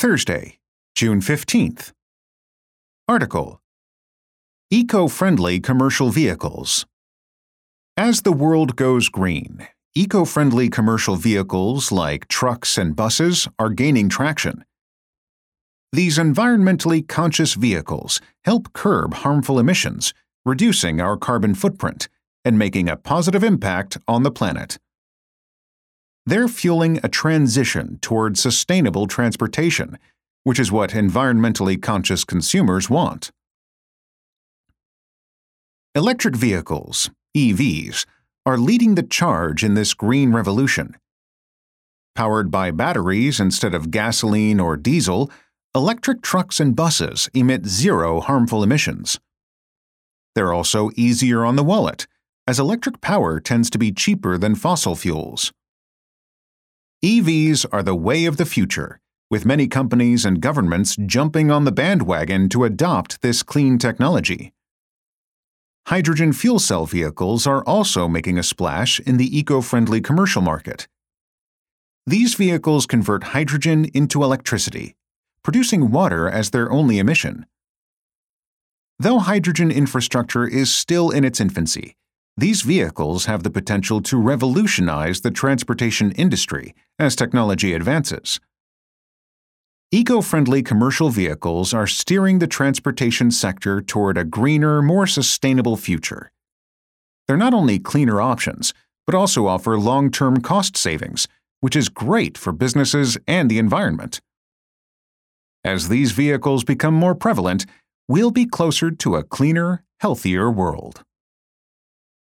Thursday, June 15th. Article: Eco-friendly commercial vehicles. As the world goes green, eco-friendly commercial vehicles like trucks and buses are gaining traction. These environmentally conscious vehicles help curb harmful emissions, reducing our carbon footprint and making a positive impact on the planet. They're fueling a transition toward sustainable transportation, which is what environmentally conscious consumers want. Electric vehicles, EVs, are leading the charge in this green revolution. Powered by batteries instead of gasoline or diesel, electric trucks and buses emit zero harmful emissions. They're also easier on the wallet, as electric power tends to be cheaper than fossil fuels. EVs are the way of the future, with many companies and governments jumping on the bandwagon to adopt this clean technology. Hydrogen fuel cell vehicles are also making a splash in the eco-friendly commercial market. These vehicles convert hydrogen into electricity, producing water as their only emission. Though hydrogen infrastructure is still in its infancy, these vehicles have the potential to revolutionize the transportation industry as technology advances. Eco-friendly commercial vehicles are steering the transportation sector toward a greener, more sustainable future. They're not only cleaner options, but also offer long-term cost savings, which is great for businesses and the environment. As these vehicles become more prevalent, we'll be closer to a cleaner, healthier world.